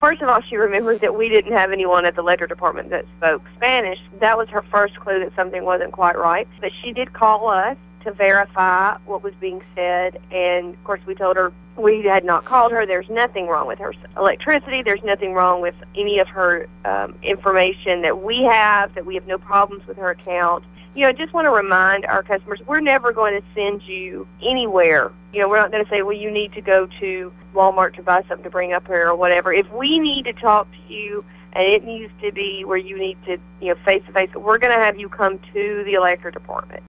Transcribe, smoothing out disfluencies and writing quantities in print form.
first of all, she remembered that we didn't have anyone at the electric department that spoke Spanish. That was her first clue that something wasn't quite right. But she did call us to verify what was being said, and of course we told her we had not called her. There's nothing wrong with her electricity. There's nothing wrong with any of her information that we have no problems with her account. I just want to remind our customers, we're never going to send you anywhere. We're not going to say, well, you need to go to Walmart to buy something to bring up here or whatever. If we need to talk to you and it needs to be where you need to, face-to-face, we're going to have you come to the electric department.